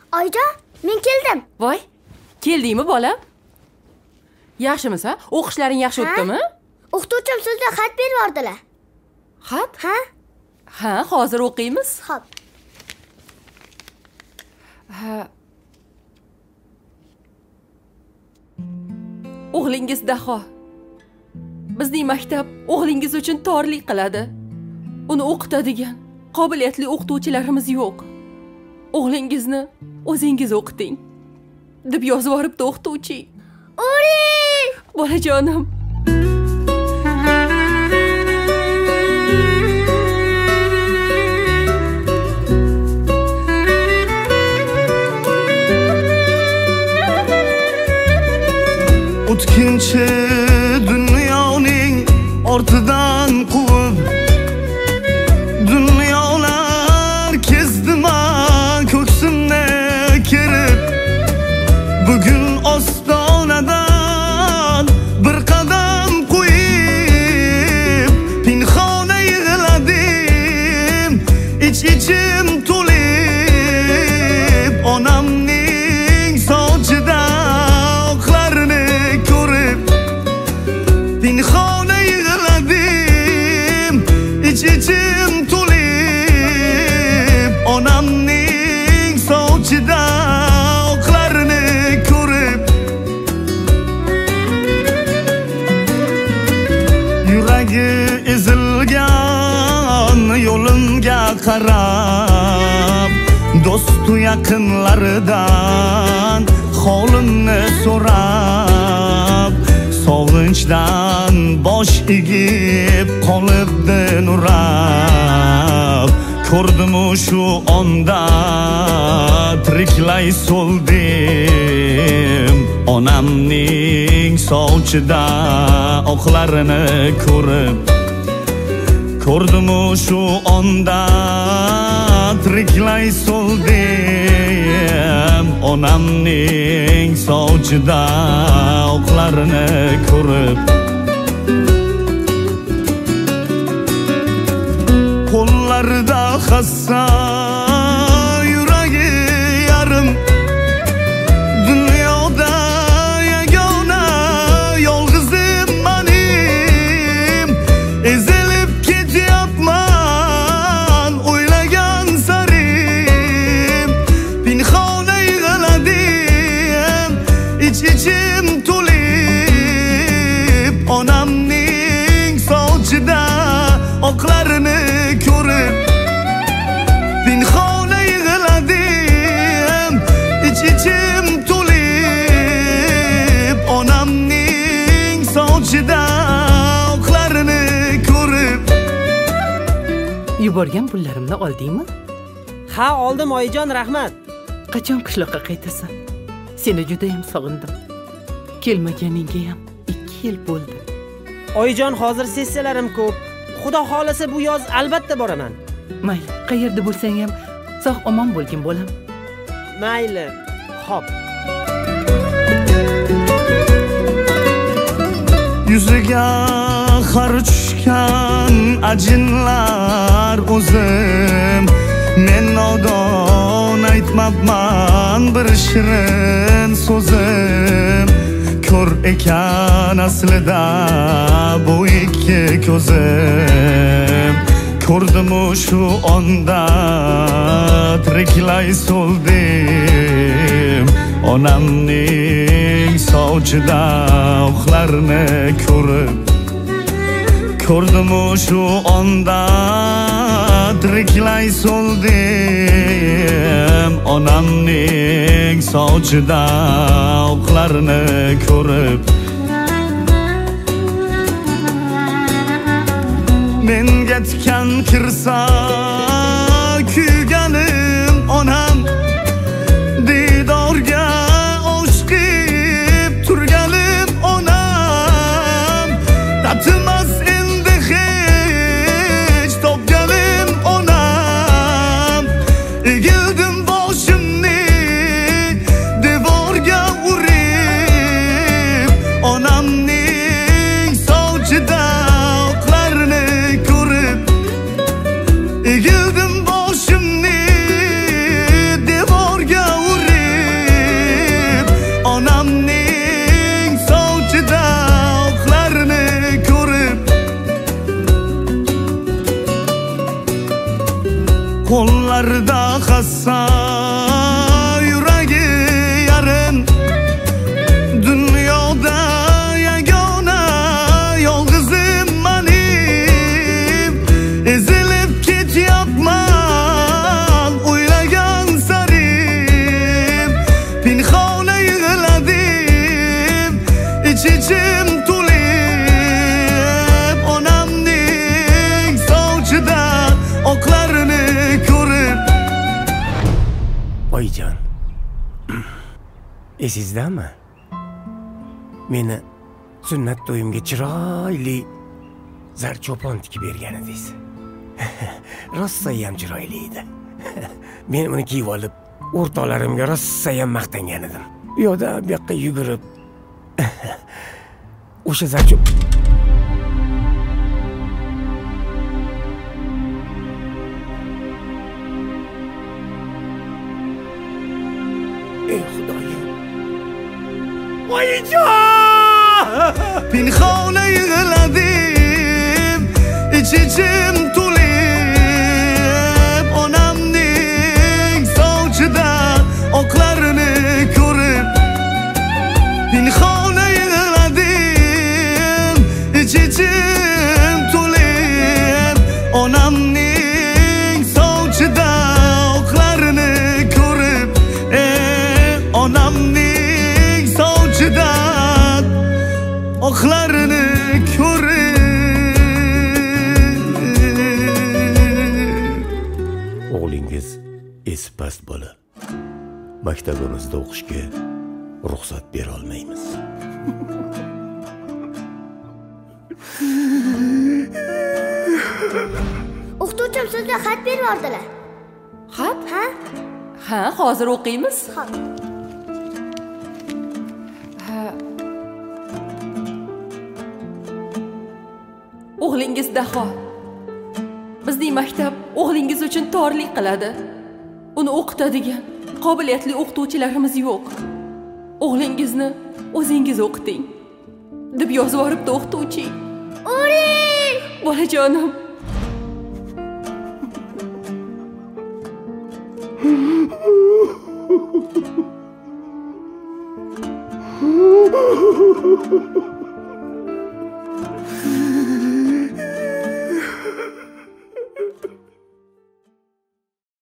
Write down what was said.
Oyijon, men keldim. Voy, keldingmi bolam? Yaxshimisan? O'qishlaring yaxshi o'tdimi? O'qituvchim sizga xat berib yubordilar. Xat? Ha, hozir o'qiymiz. Xo'p. O'g'lingiz Daho. Bizning maktab o'g'lingiz uchun torlik qiladi. Uni o'qitadigan qobiliyatli o'qituvchilarimiz yo'q. O'g'lingizni o'zingiz o'qiting deb yozib yuboribdi o'qituvchi. Uri! Bolajonim. O'tkinchi dunyoning ortidan quvib dunyolar kezdima ko'ksimni kirib bugun ostonadan bir qadam qo'yib pinhona yig'ladim ichim to'lib onamning sochida oqlarini ko'rib pinhona yig'ladim ichim to'lib onamning sochida oqlarini ko'rib yuragi ezilgan yo'limga qarab do'stu yaqinlaridan holimni so'rab sog'inchdan bosh egib qolibdi nurab ko'rdimu shu onda tiriklay so'ldim onamning sochida oqlarini ko'rib ko'rdimu shu onda tiriklay so'ldim onamning sochida oqlarini ko'rib qo'llarida hassa yuragi yarim dunyoda yagona yolg'izim menim ezilib ketyapman o'ylagan sarim pinhona yig'ladim ichim to'lib onamning sochida oqlarini ko'rib pinhona yig'ladim ichim to'lib onamning sochida oqlarini ko'rib Yuborgan pullarimni oldingmi? Ha, oldim oyijon, rahmat. Qachon qishloqqa qaytasan? Seni juda ham sog'indim. Kelmaganingga ham 2 yil bo'ldi. Oyijon, hozir sessiyalarim ko'p. Xudo xolasa bu yoz albatta boraman. Mayli, qayerda bo'lsang ham sog' omon bo'lgin bolam. Mayli. Xo'p. Yuziga har tushgan ajinlar o'zim men nodon aytmabman bir shirin so'zim ko'r ekan aslida bu ikki ko'zim ko'rdimu shu onda tiriklay so'ldim onamning sochida oqlarini ko'rib ko'rdimu shu onda tiriklay so'ldim onamning sochida oqlarini ko'rib menga tikan kirsa kuyganim onam didorga oshiqib turganim onam tatimas endi hech topganim onam egildim boshimni devorga urib onamning sochida oqlarini ko'rib egildim Qo'llarida hassa, yuragi yarim. Dunyoda yagona yolg'izim menim. Ezilib ketyapman o'ylagan sarim. Pinhona yig'ladim, ich-ichim to'lib. Onamning sochida oqlarini ko'rib. Oyijon, esizdami? Meni sunnat to'yimga chiroyli zarchopon tikib bergan edingiz. Rossayam chiroyli edi. Men uni kiyib olib, o'rtoqlarimga rossayam maqtangan edim. U yoqda bu yoqqa yugurib o'sha zarchop Ey Xudoyim. Oyijon! Pinhona yig'ladim, ich-ichim to'lib. Onamning sochida oqlarini ko'rib. Pinhona yig'ladim, ich-ichim to'lib. Onamning sochida oqlarini ko'rib. Onamning sochida oqlarini ko'rib. O'g'lingiz esi past bola. Maktabimizda o'qishga ruxsat bera olmaymiz. O'qituvchim sizga xat berib yubordilar. Xat? Ha? Ha, hozir o'qiymiz. Xo'p. O'g'lingiz Daho. Bizning maktab o'g'lingiz uchun torlik qiladi. Uni o'qitadigan qobiliyatli o'qituvchilarimiz yo'q. O'g'lingizni o'zingiz o'qiting deb yozib yuboribdi o'qituvchi. O'ring! Bolajonim.